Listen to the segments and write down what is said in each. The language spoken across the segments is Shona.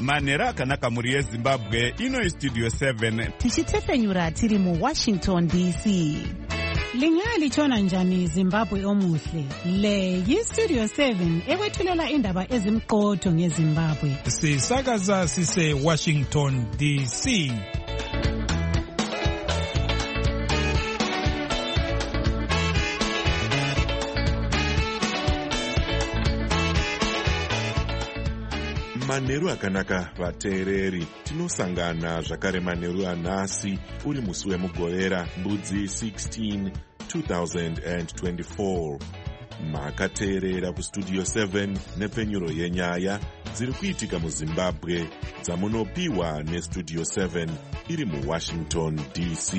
manhero akanaka mhuri yezimbabwe. Ino istudio 7 tichitefenyura tiri muWashington DC. Lingalitshona njani Zimbabwe omuhle? Le yistudio 7 ekwethulela indaba ezimqotho ngeZimbabwe. Sisakaza sise Washington DC. Manheru akanaka vateereri, tinosangana zvakare manheru anhasi uri musi wemugorera mbudzi 16 2024. Makateerera kustudio 7 nepfenyuro yenyaya dziri kuitika muZimbabwe dzamunopiwa nestudio 7 iri muWashington DC.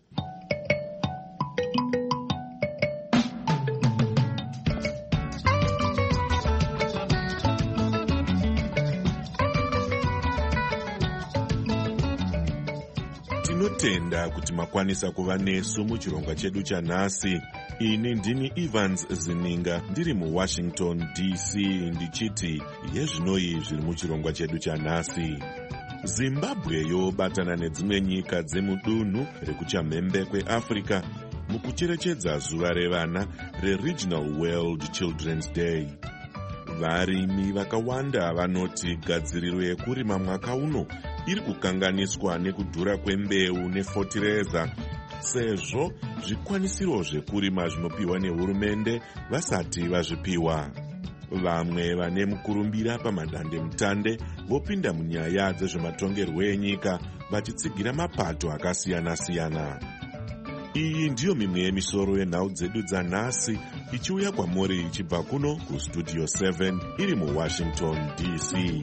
Tinotenda kuti makwanisa kuva nesu muchirongwa chedu chanhasi. Ini ndini Evans Zininga ndiri muWashington DC ndichiti yezvinoi zviri muchirongwa chedu chanhasi. Zimbabwe yobatana nedzimwe nyika dzemudunhu rekuchamhembe kweAfrica mukucherechedza zuva revana reRegional World Children's Day. Varimi vakawanda vanoti gadziriro yekurima mwaka uno iri kukanganiswa nekudhura kwembeu nefotireza, sezvo zvikwanisiro zvekurima zvinopiwa nehurumende vasati vazvipiwa. Vamwe vane mukurumbira pamadandemutande vopinda munyaya dzezvematongerwo enyika vachitsigira mapato akasiyana-siyana. Iyi ndiyo mimwe yemisoro yenhau dzedu dzanhasi ichiuya kwamuri ichibva kuno kustudio 7 iri muWashington DC.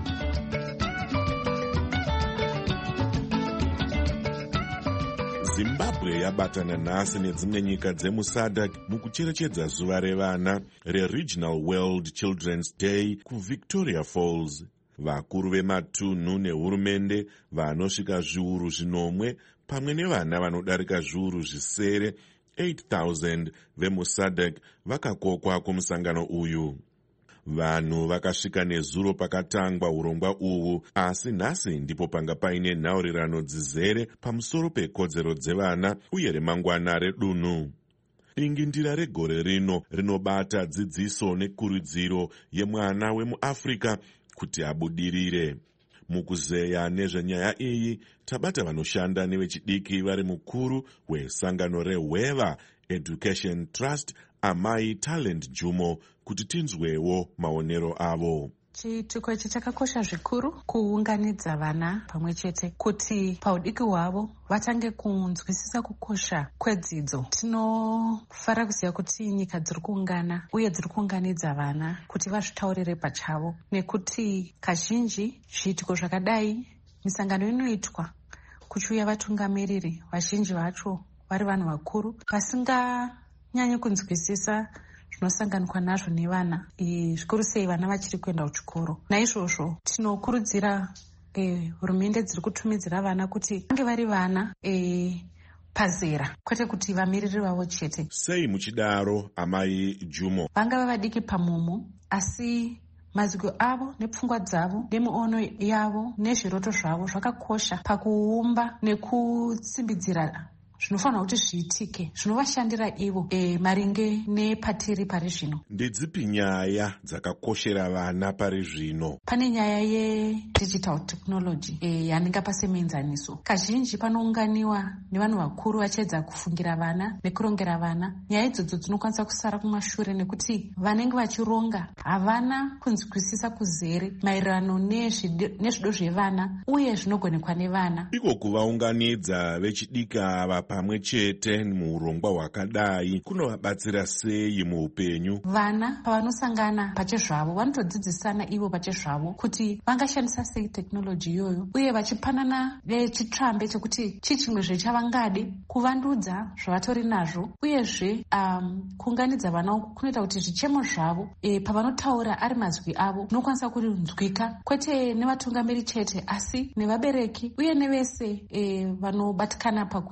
Zimbabwe yabatana nhasi nedzimwe nyika dzemuSADC mukucherechedza zuva revana reRegional World Children's Day kuVictoria Falls. Vakuru vematunhu nehurumende vanosvika zviuru zvinomwe pamwe nevana vanodarika zviuru zvisere 8,000 vemuSADC vakakokwa kumusangano uyu. Vanhu vakasvika nezuro pakatangwa urongwa uhu, asi nhasi ndipo panga paine nhaurirano dzizere pamusoro pekodzero dzevana uye remangwana redunhu. Dingindira regore rino rinobata dzidziso nekurudziro yemwana wemuAfrica kuti abudirire. Mukuzeya nezvenyaya iyi tabata vanoshanda nevechidiki vari mukuru wesangano reHweva Education Trust, Amai Talent Jumo, kuti tinzwewo maonero avo. Chituko ichi chakakosha zvikuru kuunganidza vana pamwe chete kuti paudiki hwavo vatange kunzwisisa kukosha kwedzidzo. Tinofara kuziva kuti nyika dziri kuungana uye dziri kuunganidza vana kuti vazvitaurire pachavo, nekuti kazhinji zviitiko zvakadai misangano inoitwa kuchiuya vatungamiriri vazhinji vacho vari vanhu vakuru vasinganyanyi kunzwisisa zvinosanganikwa nazvo nevana, zvikuru sei vana vachiri kuenda kuchikoro. Naizvozvo tinokurudzira hurumende dziri kutumidzira vana kuti vange vari vana pazera, kwete kuti vamiriri vavo chete. Sei muchidaro, Amai Jumo? Vangava vadiki pamumo, asi maziko avo nepfungwa dzavo nemiono yavo nezviroto zvavo zvakakosha pakuumba nekusimbidzira zvinofanira kuti zviitike, zvinovashandira ivo maringe nepatiri pari zvino. Ndedzipi nyaya dzakakoshera vana pari zvino? Pane nyaya yedigital technology yaningapa semenzaniso. Kazhinji panounganiwa nevanhu vakuru vachiedza kufungira vana nekurongera vana. Nyaya idzodzo dzinokwanisa kusara kumashure nekuti vanenge vachironga havana kunzwisisa kuzere maererano nezvido zvevana uye zvinogonekwa nevana. Iko kuvaunganidza vechidiki ava pamwe chete muurongwa hwakadai kunovabatsira sei muupenyu? Vana pavanosangana pachezvavo vanotodzidzisana ivo pachezvavo kuti vangashandisa sei teknoloji iyoyo, uye vachipanana chitsvambe chekuti chichimwezve chavangade kuvandudza zvavatori nazvo. Uyezve kuunganidza vana uku kunoita kuti zvichemo zvavo pavanotaura ari mazwi avo zvinokwanisa kunzwika, kwete nevatungamiri chete asi nevabereki uye nevese vanobatikana pakusimudzira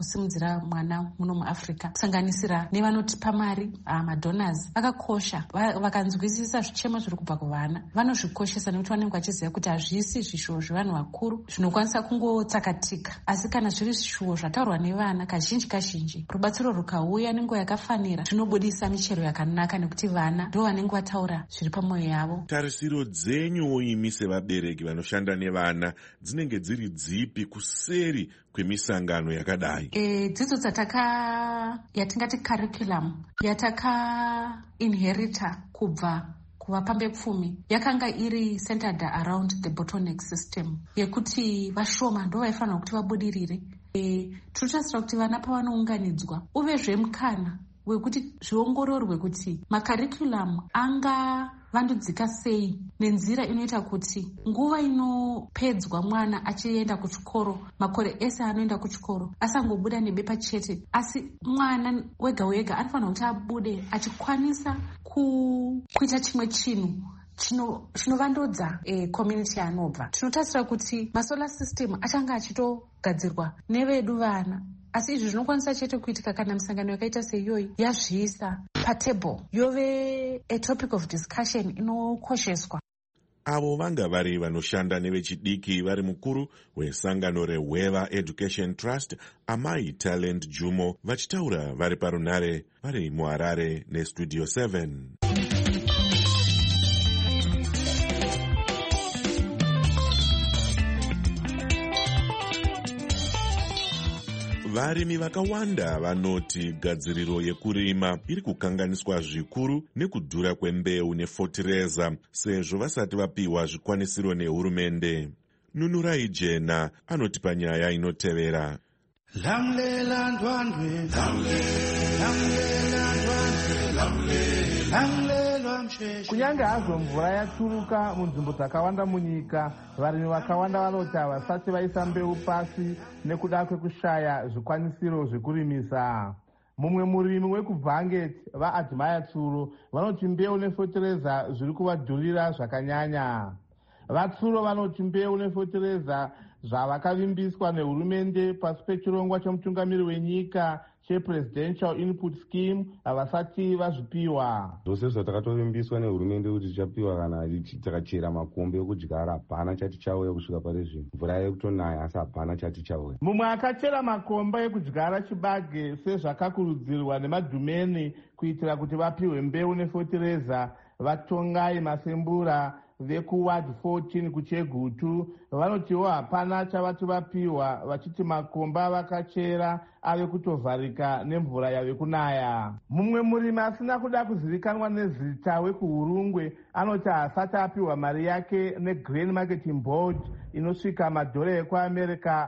kubereka mwana muno muAfrica, kusanganisira nevanotipa mari, madonors, vakakosha. Vakanzwisisa zvichemo zviri kubva kuvana, vanozvikoshesa nekuti vanenge vachiziva kuti hazvisi zvishuwo zvevanhu vakuru zvinokwanisa kungotsakatika, asi kana zviri zvishuwo zvataurwa nevana, kazhinji rubatsiro rukauya nenguva yakafanira, zvinobudisa michero yakanaka, nekuti vana ndo vanenge vataura zviri pamwoyo yavo. Tarisiro dzenyu imi sevabereki vanoshanda nevana dzinenge dziri dzipi kuseri kwemisangano yakadai? Dzidzo yatingati curriculum yataka-inherita kubva kuvapambepfumi yakanga iri centered around the bottleneck system, yekuti vashoma ndo vaifanira kuti vabudirire. Tinotarisira kuti vana pavanounganidzwa uvezve mukana wekuti zviongororwe kuti makarikuramu angavandudzika sei nenzira inoita kuti nguva inopedzwa mwana achienda kuchikoro, makore ese anoenda kuchikoro, asangobuda nebepa chete, asi mwana wega wega anofanira kuti abude achikwanisa kuita chimwe chinhu chinovandudza community yaanobva. Tinotarisira kuti masolar system achanga achitogadzirwa nevedu vana, asi izvi zvinokwanisa chete kuitika kana misangano yakaita seiyoyi yazviisa patable, yove a topic of discussion inokosheswa. Avo vanga vari vanoshanda nevechidiki vari mukuru wesangano reHweva Education Trust, Amai Talent Jumo, vachitaura vari parunare vari muHarare neStudio 7. Varimi vakawanda vanoti gadziriro yekurima iri kukanganiswa zvikuru nekudhura kwembeu nefotireza, sezvo vasati vapiwa zvikwanisiro nehurumende. Nunurai Jena anoti panyaya inotevera. Kunyange hazvo mvura yaturuka munzvimbo dzakawanda munyika, varimi vakawanda vanoti havasati vaisa mbeu pasi nekuda kwekushaya zvikwanisiro zvekurimisa. Mumwe murimi wekuBvanget, vaAdmire Tsuro, vanoti mbeu nefotereza zviri kuvadhurira zvakanyanya. VaTsuro vanoti mbeu nefotereza zvavakavimbiswa nehurumende pasi pechirongwa chemutungamiri wenyika chePresidential Input Scheme havasati vazvipiwa. Zvose zvatakatovimbiswa nehurumende kuti tichapiwa kana takachera makombe ekudyara, hapana chati chauya kusvika pari zvino. Mvura yekutonaya, asi hapana chati chauya. Mumwe akachera makomba ekudyara chibage sezvakakurudzirwa nemadhumeni kuitira kuti vapiwe mbeu nefotereza, vaTongai Masembura vekuWard 14 kuChegutu vanotiwo hapana chavati vapiwa, vachiti makomba vakachera ave kutovharika nemvura yave kunaya. Mumwe murimi asina kuda kuzivikanwa nezita wekuHurungwe anoti haasati apiwa mari yake neGrain Marketing Board inosvika madhora ekuAmerica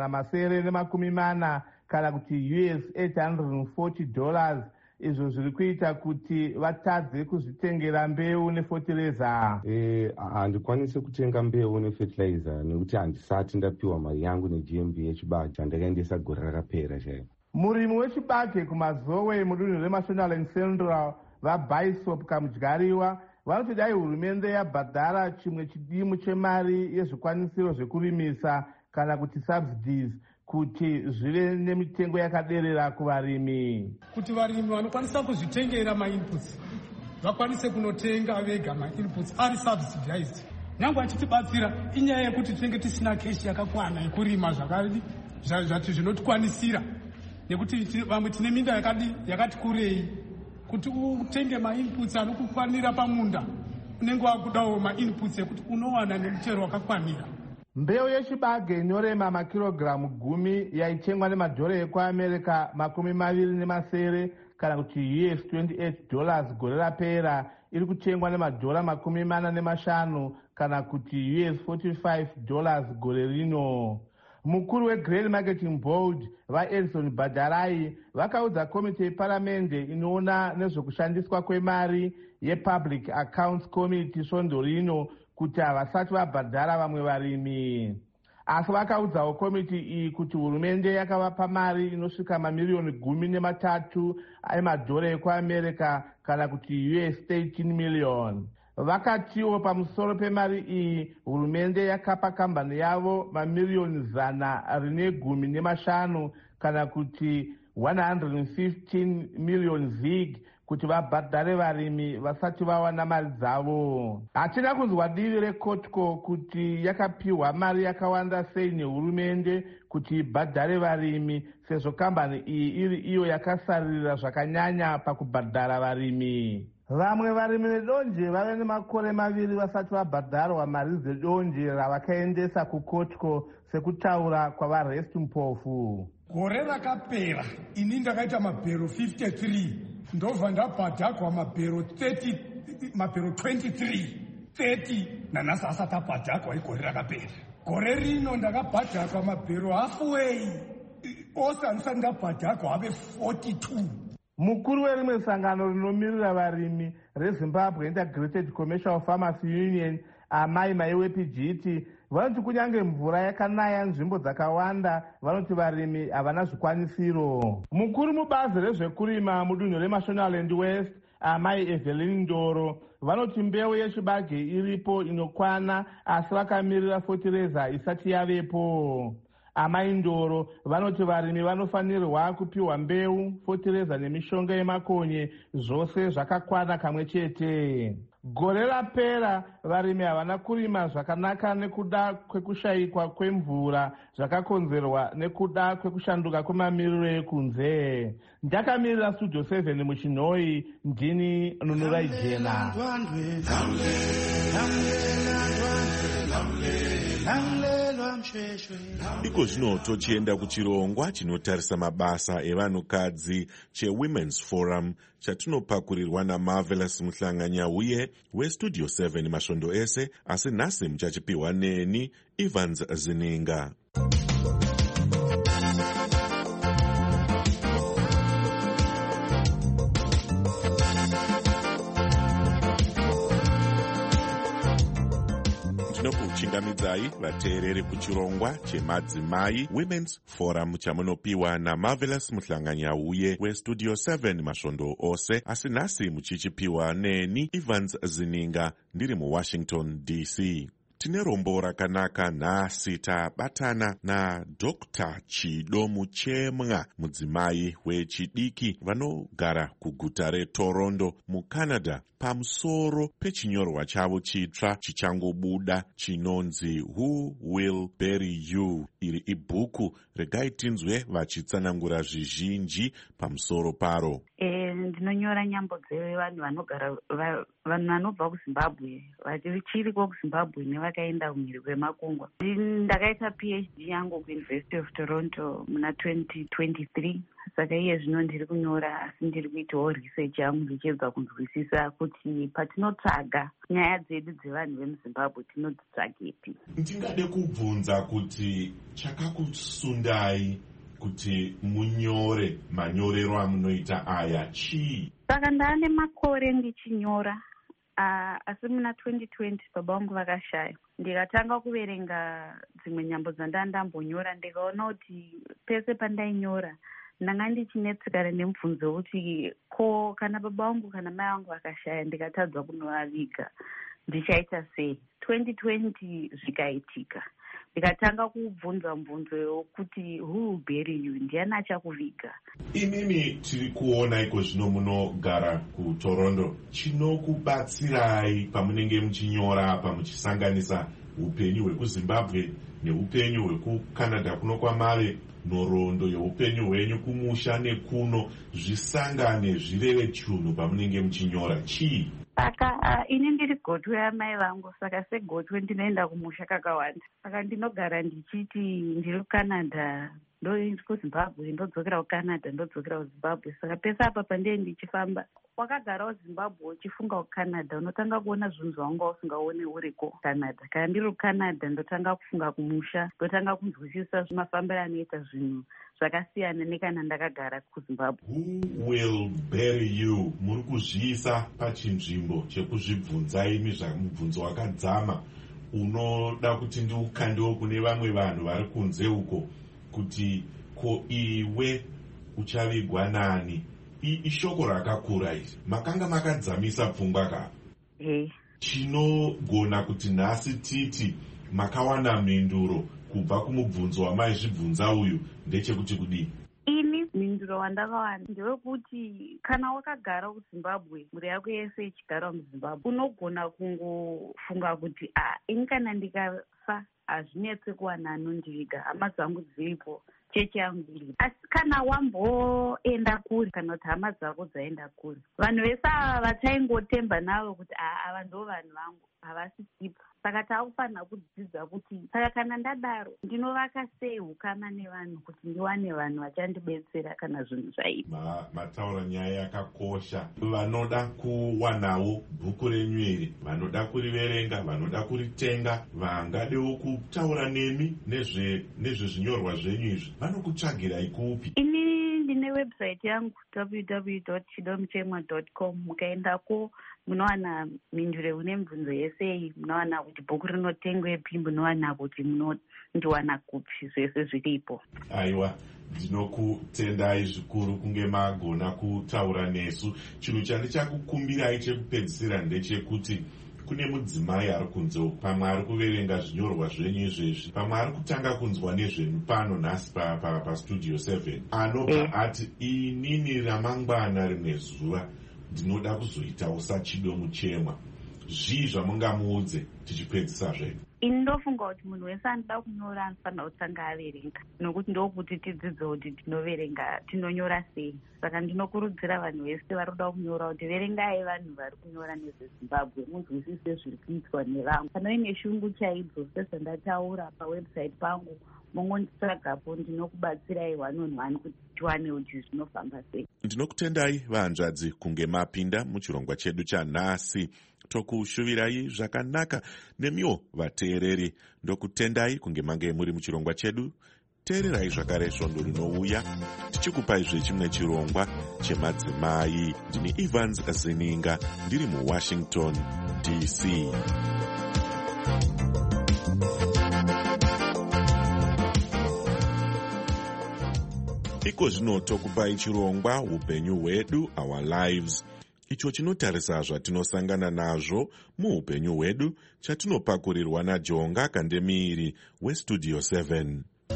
940 kana kuti US $840. Izvo zviri kuita kuti vatadze kuzvitengera mbeu nefotereza. Handikwanisi kutenga mbeu nefertilizer nekuti handisati ndapiwa mari yangu neGMB yechibage chandakaendesa gore rakapera chaipo. Murimi wechibage kumazowe mudunhu reMashonaland Central, vaBaisop Kamudyariwa, vanoti dai hurumende yabhadhara chimwe chidimu chemari yezvikwanisiro zvekurimisa kana kuti subsidies kuti zvive nemitengo yakaderera kuvarimi, kuti varimi vanokwanisa kuzvitengera mainputs vakwanise kunotenga vega mainputs ari subsidized. Nyange achitibatsira inyaya yekuti tinenge tisina keshi yakakwana yekurima zvati zvinotikwanisira, nekuti vamwe tine minda yakati kurei, kuti utenge mainputs anokukwanira pamunda unenge wakudawo mainputs ekuti unowana nemuchero wakakwanira. Mbeu yechibage inorema makirogiramu 10 yaitengwa nemadhora ekuAmerica 27 kana kuti US $28 gore rapera iri kutengwa nemadhora 45 kana kuti US $45 gore rino. Mukuru weGrain Marketing Board vaEdison Badarai vakaudza komiti yeparamende inoona nezvekushandiswa kwemari yePublic Accounts Committee svondo rino kuti havasati vabhadhara vamwe varimi. Asi vakaudzawo komiti iyi kuti hurumende yakavapa mari inosvika mamiliyoni 13 emadhora ekuAmerica kana kuti US $13 million. Vakatiwo pamusoro pemari iyi hurumende yakapa kambani yavo mamiliyoni 115 kana kuti 115 million ZiG kuti vabhadhare varimi vasati vawana mari dzavo. Hatina kunzwa divi reKOTCO kuti yakapiwa mari yakawanda sei nehurumende kuti ibhadhare varimi, sezvo kambani iyi iri iyo yakasarira zvakanyanya pakubhadhara varimi. Vamwe varimi vedonje vave nemakore 2 vasati vabhadharwa mari dzedonje ravakaendesa kuKOTCO, sekutaura kwavarest Mpofu. Gore rakapera ini ndakaita mabhero 53 ndobva ndabhadhagwa mabhero 23 nanhasi asati abhadhagwa igore rakapera. Gore rino ndakabhadhagwa mabhero halfway ose andisati ndabhadhagwa ave 42. Mukuru werimwe sangano rinomirira varimi reZimbabwe Integrated Commercial Farmers Union, Amai Maiwepijiti, vanoti kunyange mvura yakanaya nzvimbo dzakawanda, vanoti varimi havana zvikwanisiro. Mukuru mubazi rezvekurima mudunhu reMashonaland West, Amai Evelyn Ndoro, vanoti mbeu yechibage iripo inokwana, asi vakamirira fotireza isati yavepo. Amai Ndoro vanoti varimi vanofanirwa kupiwa mbeu, fotireza nemishonga yemakonye, zvose zvakakwana kamwe chete. Gore rapera varimi havana kurima zvakanaka nekuda kwekushayikwa kwemvura zvakakonzerwa nekuda kwekushanduka kwemamiriro ekunze. Ndakamirira Studio 7 muChinhoi, ndini Nunurai Jena. Iko zvino tochienda kuchirongwa chinotarisa mabasa evanhukadzi cheWomen's Forum chatinopakurirwa naMarvelous Muhlanganyauye weStudio 7 masvondo ese, asi nhasi muchachipiwa neni Evans Zininga. Ndinokuchingamidzai vateereri kuchirongwa chemadzimai Women's Forum chamunopiwa naMarvelous Muhlanganyauye weStudio 7 masvondo ose, asi nhasi muchichipiwa neni Evans Zininga ndiri muWashington DC. Tine rombo rakanaka nhasi tabatana naDr. Chido Muchemwa, mudzimai wechidiki vanogara kuguta reToronto muCanada, pamusoro pechinyorwa chavo chitsva chichangobuda chinonzi Who Will Bury You. Iri ibhuku regai tinzwe vachitsanangura zvizhinji pamusoro paro. Ndinonyora nyambo dzevanhu vanogara vanhu vanobva kuZimbabwe vachiriko kuZimbabwe nevakaenda kumhiri kwemakungwa. Ndakaita PhD yangu kuUniversity of Toronto muna 2023, saka iye zvino ndiri kunyora, asi ndiri kuitawo research yangu ndichibva kunzwisisa kuti patinotsvaga nyaya dzedu dzevanhu vemuZimbabwe tinodzitsvagepi. Ndingade kubvunza kuti chakakusundai kuti munyore manyorero amunoita aya chii? Saka ndaane makore ndichinyora, asi muna 2020 baba vangu vakashaya. Ndikatanga kuverenga dzimwe nyambo dzandambonyora, ndikaona kuti pese pandainyora ndanga ndichinetsekana nemubvunzo wekuti ko kana baba vangu kana mai vangu vakashaya ndikatadzwa kunovaviga ndichaita sei. 2020 zvikaitika, ndikatanga kubvunza mubvunzo yokuti who will bury you, ndiani achakuviga. Imimi tiri kuona iko zvino munogara kuToronto, chinokubatsirai pamunenge muchinyora apa muchisanganisa upenyu hwekuZimbabwe neupenyu hwekuCanada kuno kwamave, nhoroondo yeupenyu hwenyu kumusha nekuno, zvisangane zvireve chunhu pamunenge muchinyora chii? Saka ini ndiri gotwe yamai vangu, saka segotwe ndinoenda kumusha kakawanda. Saka ndinogara ndichiti ndiri kuCanada, ndiri kuZimbabwe, ndodzokera kuCanada, ndodzokera kuZimbabwe. Saka pese apa pandee ndichifamba, wakagarawo Zimbabwe uchifunga kuCanada, unotanga kuona zvinhu zvawanga usingaone uriko kuCanada. Kana ndiri kuCanada ndotanga kufunga kumusha, ndotanga kunzwisisa mafambiro anoita zvinhu zvakasiyana nekana ndakagara kuZimbabwe. Who will bury you? Muri kuzviisa pachinzvimbo chekuzvibvunza imi zvamubvunzo wakadzama unoda kuti ndiukandewo kune vamwe vanhu vari kunze uko kuti ko iwe uchavigwa nani? Ishoko rakakura iri, makanga makadzamisa pfungwa kapa. Chinogona kuti nhasi titi makawana mhinduro kubva kumubvunzo wamaizvibvunza uyu ndechekuti kudii? ini mhinduro wandakawana ndewekuti kana wakagara kuzimbabwe mhuri yako yese ichigara muzimbabwe unogona kungofunga kuti ini kana ndikafa hazvinetse kuwana anondiviga, hama dzangu dziripo, chechi yangu iripo. Asi kana wamboenda kure kana kuti hama dzako dzaenda kure, vanhu vese ava vachaingotemba navo kuti ava ndo vanhu vangu, havasisipo. Saka taakufanira kudzidza kuti saka kana ndadaro ndinovaka sei ukama nevanhu kuti ndiwane vanhu vachandibetsera kana zvinhu zvaipa. Mataura nyaya yakakosha. Vanoda kuwanawo bhuku renyu iri, vanoda kuriverenga, vanoda kuritenga, vangadewo kutaura nemi nezvezvinyorwa zvenyu izvi, vanokutsvagirai kupi? Ndine website yangu www.chidomuchemwa.com. mukaendako munowana mhinduro une mibvunzo yese, munowana kuti bhuku rinotengwepi, munowana kuti munondiwana kupi, zvese zviripo. Aiwa, ndinokutendai zvikuru kunge magona kutaura nesu. Chinhu chandichakukumbirai chekupedzisira ndechekuti kune mudzimai ari kunze pamwe ari kuverenga zvinyorwa zvenyu izvezvi, pamwe ari kutanga kunzwa nezvenyu pano nhasi pastudio 7, anobva ati inini ramangwana rimwe zuva ndinoda kuzoitawo saChidomuchemwa. Zvii zvamungamuudze tichipedzisa zvedu? Ini ndofunga kuti munhu wese anoda kunyora anofanira kutanga averenga, nokuti ndokuti tidzidze kuti tinonyora sei. Saka ndinokurudzira vanhu vese vari kuda kunyora kuti verengai vanhu vari kunyora nezveZimbabwe, munzwisise zviri kuitwa nevamwe. Kana uine shungu chaidzo sezvandataura pawebsite pangu, mongonditsvagapo, ndinokubatsirai one on one kuti tiwane kuti zvinofamba sei. Ndinokutendai vahanzvadzi kunge mapinda muchirongwa chedu chanhasi. Tokushuvirai zvakanaka nemiwo vateereri. Ndokutendai kunge mange muri muchirongwa chedu. Teererai zvakare svondo rinouya tichikupai zvechimwe chirongwa chemadzimai. Ndini Evans Zininga ndiri muWashington DC. Iko zvino tokupai chirongwa upenyu hwedu, our lives, icho chinotarisa zvatinosangana nazvo muupenyu hwedu, chatinopakurirwa naJonga Kandemiiri weStudio 7.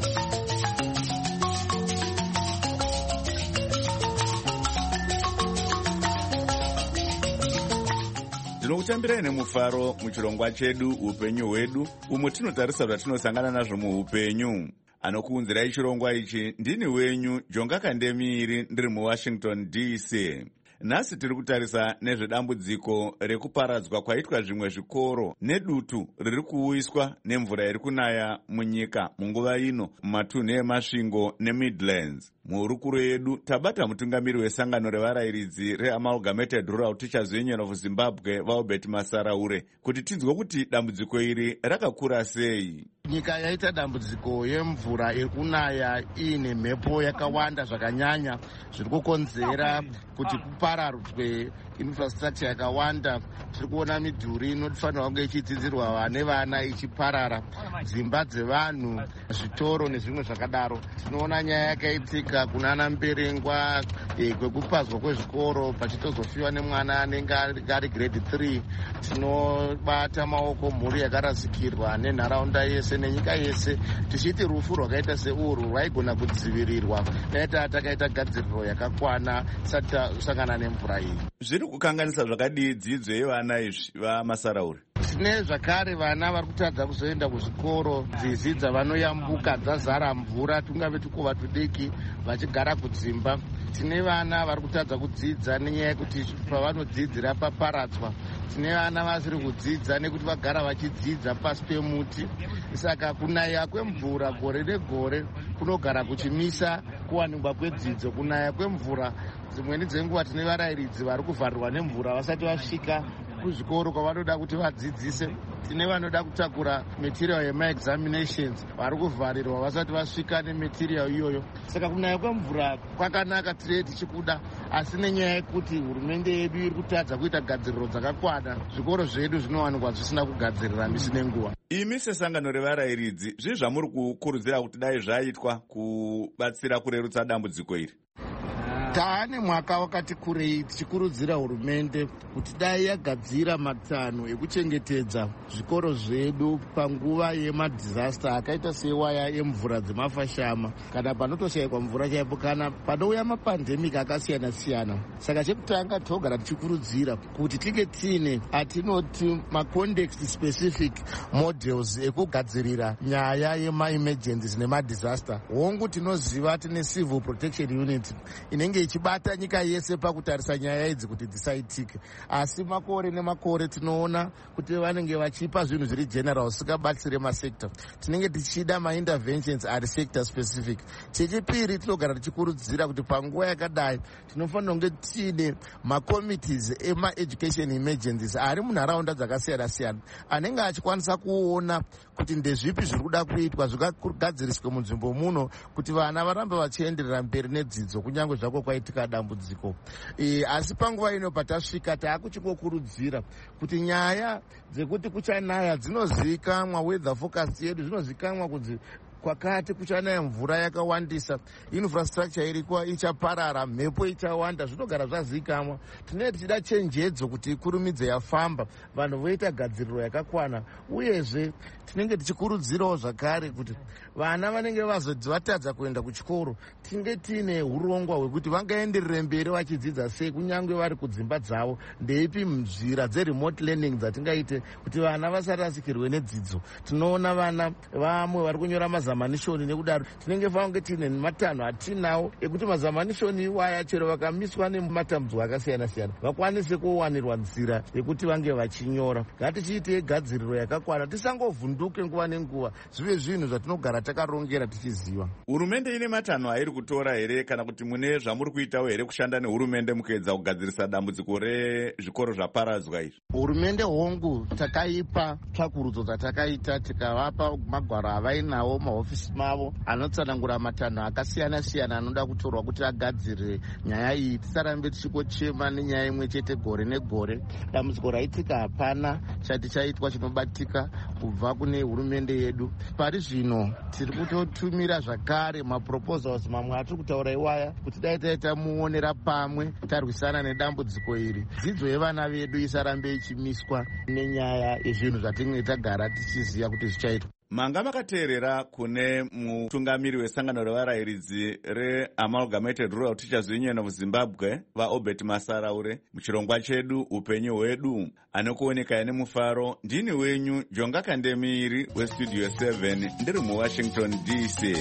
Ndinokutambirai nemufaro muchirongwa chedu upenyu hwedu, umo tinotarisa zvatinosangana nazvo muupenyu. Anokuunzirai chirongwa ichi ndini wenyu Jonga Kandemiiri ndiri muWashington DC. Nhasi tiri kutarisa nezvedambudziko rekuparadzwa kwaitwa zvimwe zvikoro nedutu riri kuuyiswa nemvura iri kunaya munyika munguva ino mumatunhu emasvingo neMidlands. Muhurukuro yedu tabata mutungamiri wesangano revarayiridzi reAmalgamated Rural Teachers Union of Zimbabwe vaUbert Masaraure kuti tinzwe kuti dambudziko iri rakakura sei. Nyika yaita dambudziko yemvura iri kunaya iine mhepo yakawanda zvakanyanya, zviri kukonzera kuti kupararudzwe infrastructure yakawanda. Tiri kuona midhuri inofanirwa kunge ichidzidzirwa nevana ichiparara, dzimba dzevanhu, zvitoro nezvimwe zvakadaro. Tinoona nyaya yakaitika kunana Mberengwa kwekupazwa kwezvikoro pachitozofiwa nemwana anenge ari grade 3. Tinobata maoko mhuri yakarazikirwa nenharaunda yese nenyika yese, tichiti rufu rwakaita seurwu rwaigona kudzivirirwa dai takaita gadziriro yakakwana tisati tasangana nemvura iyi. Zviri kukanganisa zvakadii dzidzo yevana izvi vaMasaraure? Tine zvakare vana vari kutadza kuzoenda kuzvikoro, nzizi dzavanoyambuka dzazara mvura, tungave tukuva tudiki vachigara kudzimba. Tine vana vari kutadza kudzidza nenyaya yekuti pavanodzidzira paparadzwa. Tine vana vasiri kudzidza nekuti vagara vachidzidza pasi pemuti. Saka kunaya kwemvura gore negore kunogara kuchimisa kuwanikwa kwedzidzo. Kunaya kwemvura dzimweni dzenguva tine varayiridzi vari kuvharirwa nemvura vasati vasvika kuzvikoro kwavanoda kuti vadzidzise. Tine vanoda kutakura material yemaexaminations vari kuvharirwa vasati vasvika nematerial iyoyo. Saka kunaya kwemvura kwakanaka tiri tichikuda, asi nenyaya yekuti hurumende yedu iri kutadza kuita gadziriro dzakakwana, zvikoro zvedu zvinowanikwa zvisina kugadzirira misi nenguva. Imi sesangano revarayiridzi, zvii zvamuri kukurudzira kuti dai zvaitwa kubatsira kurerutsa dambudziko iri? taane mwaka wakati kurei tichikurudzira hurumende kuti dai yagadzira matanho ekuchengetedza zvikoro zvedu panguva yemadhisaster akaita sewaya yemvura dzemafashama kana panotoshayikwa mvura chaipo kana panouya mapandemic akasiyana-siyana. Saka chekutanga togara tichikurudzira kuti tinge tiine atinoti macontext specific models ekugadzirira nyaya yemaemergencies nemadisaster. Hongu tinoziva tine civil protection unit inenge ichibata nyika yese pakutarisa nyaya idzi kuti dzisaitike, asi makore nemakore tinoona kuti vanenge vachipa zvinhu zviri general zvisingabatsire masekta. Tinenge tichida mainterventions ari sector specific. Chechipiri tinogara tichikurudzira kuti panguva yakadai tinofanira kunge tiine macommittees ema-education emergencies ari munharaunda dzakasiyana-siyana anenge achikwanisa kuona kuti ndezvipi zviri kuda kuitwa zvingagadziriswe munzvimbo muno kuti vana varambe vachienderera mberi nedzidzo kunyange zvako kwaitika dambudziko. Asi panguva ino patasvika taakuchingokurudzira kuti nyaya dzekuti kuchanaya dzinozivikanwa, weather forecast yedu zvinozivikanwa kunzi kwakati kuchanaya mvura yakawandisa, infrastructure iriko ichaparara, mhepo ichawanda, zvinogara zvazivikanwa. Tinenge tichida chenjedzo kuti ikurumidze yafamba, vanhu voita gadziriro yakakwana, uyezve tinenge tichikurudzirawo zvakare kuti vana vanenge vatadza kuenda kuchikoro tinge tiine urongwa hwekuti vangaenderere mberi vachidzidza sei kunyange vari kudzimba dzavo. Ndeipi nzira dzeremote learning dzatingaite kuti vana vasarasikirwe nedzidzo. Tinoona vana vamwe vari kunyora mazamanishoni, nekudaro tinenge fange tiine matanho atinawo ekuti mazamanishoni iwaya chero vakamiswa nematambudziko akasiyana-siyana vakwanise kuwanirwa nzira yekuti vange vachinyora. Ngatichiite gadziriro yakakwana, tisangovhunduke nguva nenguva, zvive zvinhu zvatinogara takarongera tichiziva. Hurumende ine matanho airi kutora here kana kuti mune zvamuri kuitawo here kushanda nehurumende mukuedza kugadzirisa dambudziko rezvikoro zvaparadzwa izvi? Hurumende hongu takaipa tsvakurudzo dzatakaita, tikavapa magwaro avainawo mahofisi mavo anotsanangura matanho akasiyana-siyana anoda kutorwa kuti agadzirire nyaya iyi. Tisarambe tichikochema nenyaya imwe chete gore negore. Dambudziko raitika hapana chati chaitwa chinobatika kubva kune hurumende yedu. Pari zvino tiri kutotumira zvakare maproposals mamwe atiri kutaura iwaya kuti dai taita muonera pamwe tarwisana nedambudziko iri. Dzidzo yevana vedu isarambe ichimiswa nenyaya yezvinhu zvatinenge tagara tichiziva kuti zvichaitwa. Manga makateerera kune mutungamiri wesangano revarayiridzi reAmalgamated Rural Teachers Union of Zimbabwe vaObert Masaraure muchirongwa chedu upenyu hwedu. Anokuoneka nemufaro ndini wenyu Jonga Kandemiri weStudio 7 ndiri muWashington DC.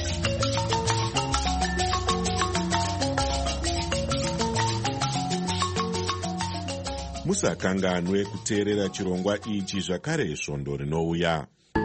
Musakanganwe kuteerera chirongwa ichi zvakare svondo rinouya.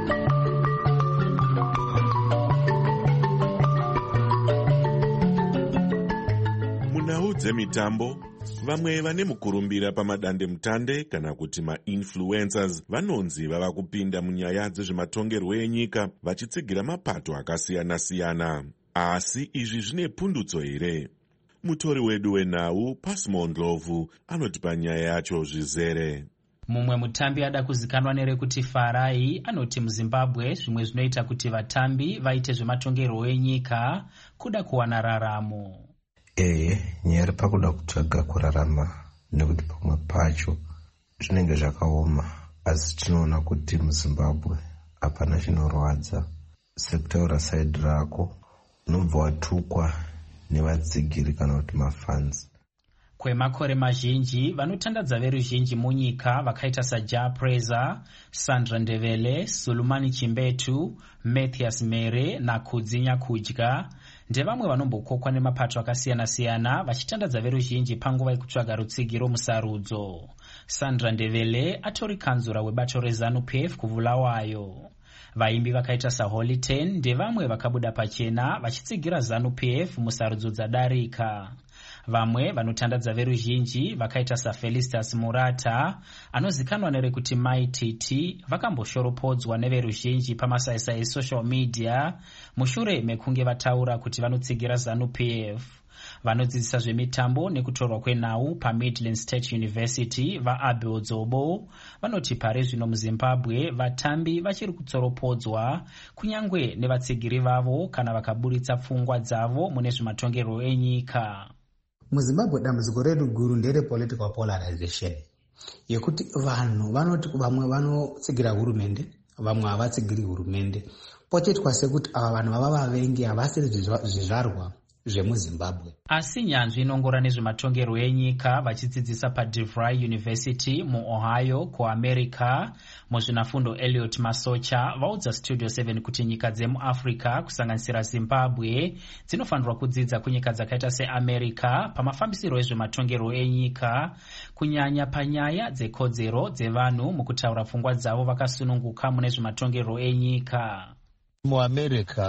Munhau dzemitambo, vamwe vane mukurumbira pamadandemutande kana kuti mainfluencers vanonzi vava kupinda munyaya dzezvematongerwo enyika vachitsigira mapato akasiyana-siyana. Asi izvi zvine pundutso here? Mutori wedu wenhau Pasmo Ndlovu anotipa nyaya yacho zvizere. Mumwe mutambi ada kuzikanwa nerekuti Farai anoti muZimbabwe zvimwe zvinoita kuti vatambi vaite zvematongerwo enyika kuda kuwana raramo. Nyaya pakuda kutsvaga kurarama nekuti pamwe pacho zvinenge zvakaoma, asi tinoona kuti muZimbabwe hapana chinorwadza. Sekutaura saidi rako unobva watukwa nevadzigiri kana kuti mafans. Kwemakore mazhinji vanotandadza veruzhinji munyika vakaita saJa Preza, Sandra Ndevele, Sulumani Chimbetu, Matthias Mere naKudzinya Kudya ndevamwe vanombokokwa nemapato akasiyana-siyana vachitandadza veruzhinji panguva yekutsvaga rutsigiro musarudzo. Sandra Ndevele atori kanzura webato reZANU-PF kuVulawayo. Vaimbi vakaita saHoly Ten ndevamwe vakabuda pachena vachitsigira ZANU-PF musarudzo dzadarika. Vamwe vanotandadza veruzhinji vakaita saFelicitas Murata anozikanwa nerekuti Mai Titi vakamboshoropodzwa neveruzhinji pamasaisai esocial media mushure mekunge vataura kuti vanotsigira ZANU-PF. Vanodzidzisa zvemitambo nekutorwa kwenhau paMidland State University vaAbel Dzobo vanoti pari zvino muZimbabwe vatambi vachiri kutsoropodzwa kunyangwe nevatsigiri vavo kana vakaburitsa pfungwa dzavo mune zvematongerwo enyika. muzimbabwe dambudziko redu guru ndere political polarization yekuti vanhu vanoti vamwe vanotsigira hurumende, vamwe havatsigiri hurumende, pochiitwa sekuti ava vanhu vava vavengi havasiri zvizvarwa zvemuzimbabwe. Asi nyanzvi inongora nezvematongerwo enyika vachidzidzisa paDeVry University muOhio kuAmerica muzvinafundo Elliot Masocha vaudza Studio 7 kuti nyika dzemuAfrica kusanganisira Zimbabwe dzinofanirwa kudzidza kunyika dzakaita seAmerica pamafambisiro ezvematongerwo enyika, kunyanya panyaya dzekodzero dzevanhu mukutaura pfungwa dzavo vakasununguka mune zvematongerwo enyika. MuAmerica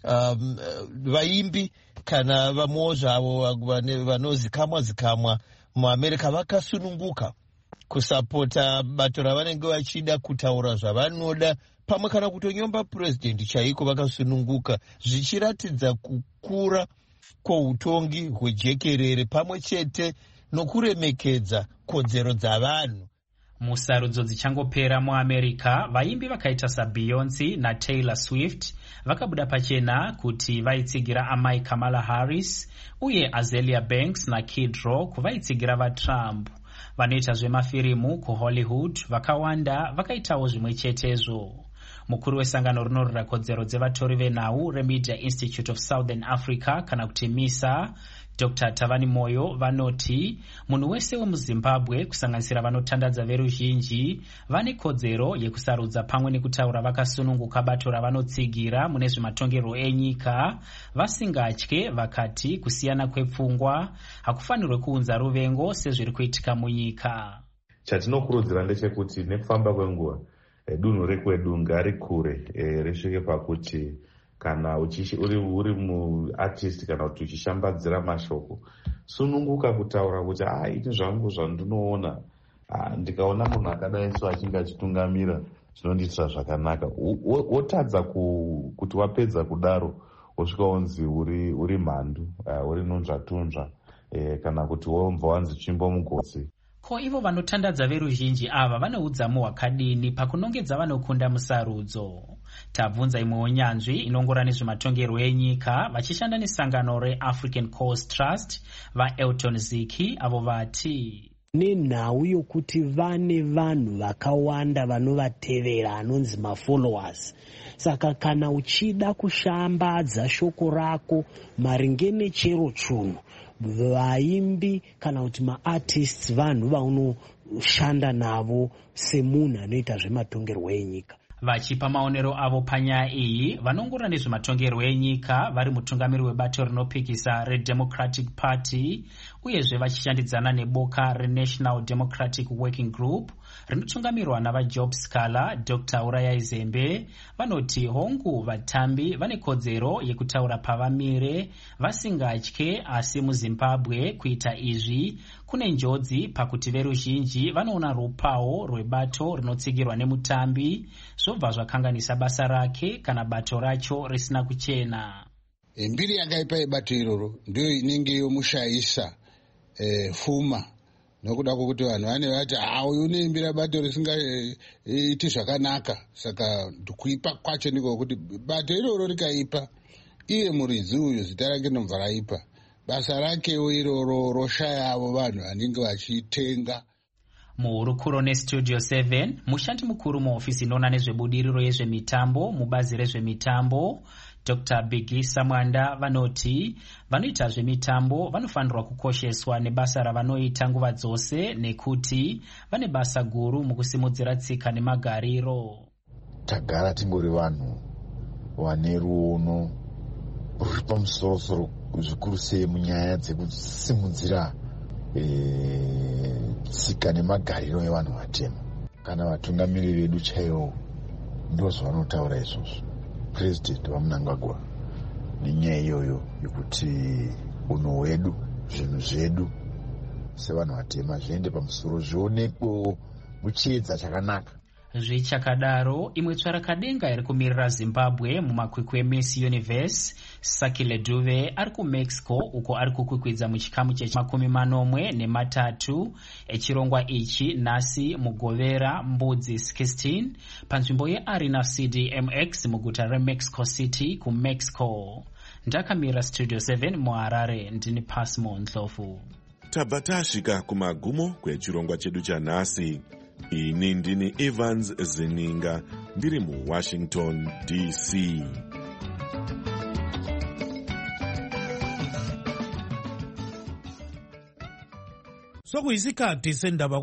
vaimbi kana vamwewo zvavo vanozikamwa muAmerica vakasununguka kusapota bato ravanenge vachida kutaura zvavanoda, pamwe kana kutonyomba purezidendi chaiko vakasununguka, zvichiratidza kukura kwoutongi hwejekerere pamwe chete nokuremekedza kodzero dzavanhu. Musarudzo dzichangopera muAmerica, vaimbi vakaita saBeyoncé naTaylor Swift vakabuda pachena kuti vaitsigira amai Kamala Harris uye Azealia Banks naKid Rock vaitsigira vaTrump. Vanoita zvemafirimu kuHollywood vakawanda vakaitawo zvimwe chetezvo. Mukuru wesangano rinorwira kodzero dzevatori venhau reMedia Institute of Southern Africa kana kuti MISA, Dr. Tavani Moyo vanoti munhu wese wemuZimbabwe kusanganisira vanotandadza veruzhinji vane kodzero yekusarudza pamwe nekutaura vakasununguka bato ravanotsigira mune zvematongerwo enyika, vasingatye vakati kusiyana kwepfungwa hakufanirwe kuunza ruvengo sezviri kuitika munyika. Chatinokurudzira ndechekuti nekufamba kwenguva dunhu rekwedu ngarikure risvike pakuti kana uri muartist kana kuti uchishambadzira mashoko, sununguka kutaura kuti ini zvangu zvandinoona, ndikaona munhu akadai so achinge achitungamira zvinondiitira zvakanaka. Wotadza kuti wapedza kudaro wosvika unzi uri mhandu, uri nunzvatunzva, kana kuti wobva wanzi tsvimbo mugosi. Ko ivo vanotandadza veruzhinji ava vane udzamu hwakadini pakunongedza vanokunda musarudzo? Tabvunza imwe unyanzvi inongora nezvematongerwo enyika vachishanda nesangano reAfrican Cause Trust vaElton Ziki, avo vati nenhau yokuti vane vanhu vakawanda vanovatevera anonzi mafollowers. Saka kana uchida kushambadza shoko rako maringe nechero chunhu, vaimbi kana kuti maartists vanhu vaunoshanda navo semunhu anoita zvematongerwo enyika. Vachipa maonero avo panyaya iyi, vanongora nezvematongerwo enyika vari mutungamiri webato rinopikisa reDemocratic Party uyezve vachishandidzana neboka reNational Democratic Working Group rinotungamirwa navaJob Scala, Dr. Urayai Zembe, vanoti hongu vatambi vane kodzero yekutaura pavamire vasingatye, asi muZimbabwe kuita izvi kune njodzi pakuti veruzhinji vanoona rupawo rwebato rinotsigirwa nemutambi zvobva zvakanganisa basa rake kana bato racho risina kuchena. Mbiri yakaipa yebato iroro ndiyo inenge yomushayisa fuma, nokuda kwokuti vanhu vane vati uyu unoimbira bato risingaiti zvakanaka. Saka kuipa kwacho ndiko kuti bato iroro rikaipa, iye muridzi uyu zita rake nobva raipa, basa rakewo iroro roshayavo vanhu vanenge vachitenga. Muhurukuro neStudio 7, mushandi mukuru muhofisi inoona nezvebudiriro yezvemitambo mubazi rezvemitambo Dr. Bigisa Mwanda vanoti vanoita zvemitambo vanofanirwa kukosheswa nebasa ravanoita nguva dzose nekuti vane basa guru mukusimudzira tsika nemagariro. Tagara tingori vanhu vane ruono ruri pamusoro zvikuru sei munyaya dzekusimudzira tsika nemagariro evanhu vatema. Kana vatungamiri vedu chaivo ndo zvavanotaura izvozvo, President vaMnangagwa, nenyaya iyoyo yekuti unhu hwedu, zvinhu zvedu sevanhu vatema zviende pamusoro, zvionekwewo muchiedza chakanaka. Zvichakadaro, imwe tsvarakadenga iri kumirira Zimbabwe mumakwikwi eMiss Universe, Sakile Duve ari kuMexico uko ari kukwikwidza muchikamu che13 echirongwa ichi nhasi mugovera mbudzi 16 panzvimbo yeArena CDMX muguta reMexico City kuMexico. ndakamira studio 7 muharare ndini Pasmo Ndlovu. tabva tasvika kumagumo kwechirongwa chedu chanhasi. Ini ndini Evans Zininga ndiri muWashington DC. Sokuyisikhathi sendaba